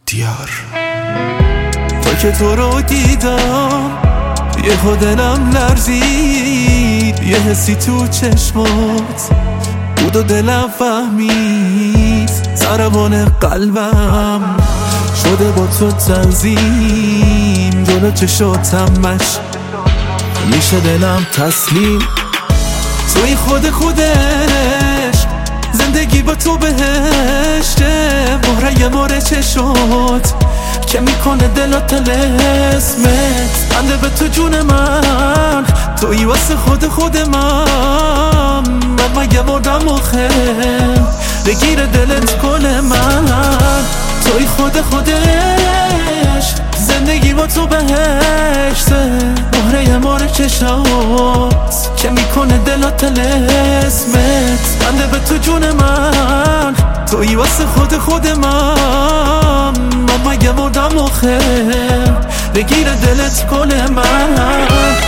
دیار. تا که تو رو دیدم یه دلم لرزید، یه حسی تو چشمات بود و دلم فهمید، ضربان قلبم شده با تو تنظیم، جلو چشاتمش میشه دلم تسلیم. توی خودش زندگی با تو بهشته، مهره چشات که میکنه دلات تلسمت، بنده به تو جون من، توی واسه خود من مگه مردم آخه بگیره دلت کل من. توی خودش زندگی با تو بهشته، مهره چشات که میکنه دلات تلسمت، بنده به تو جون من، توی واسه خود من مگه مردم آخه بگیره دلت کل من.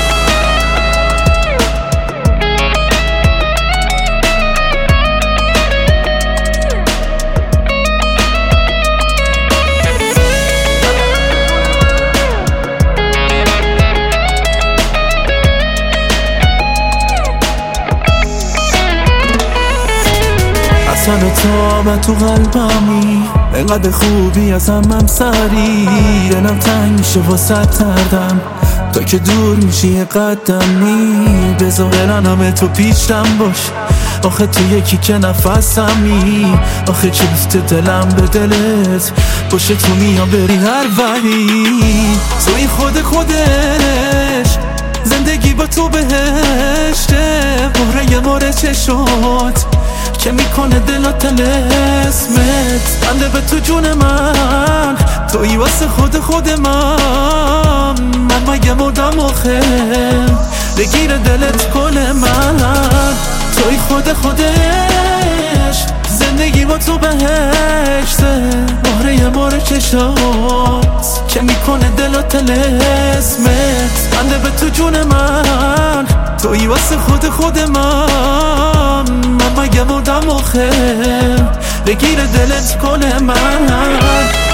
اصلا تو من تو قلبمی، انقدر خوبی از هم سری، دلم تنگ میشه واسه تردم، تا که دور میشی یه قدمی، بذار همه تو پیشم باش، آخه تو یکی که نفسمی، آخه چفت دلم به دلت باشه، تو میام بری هر وحی. توی خودش زندگی با تو بهشته، مهره چشات که میکنه دلات تلسمت، بنده به تو جون من، توی واسه خود من مگه مردم آخه بگیره دلت کل من. توی خودش زندگی با تو بهشته، مهره چشات که میکنه دلات تلسمت، بنده به تو جون من، توی واسه خود من مگه مردم آخه بگیره دلت کل من.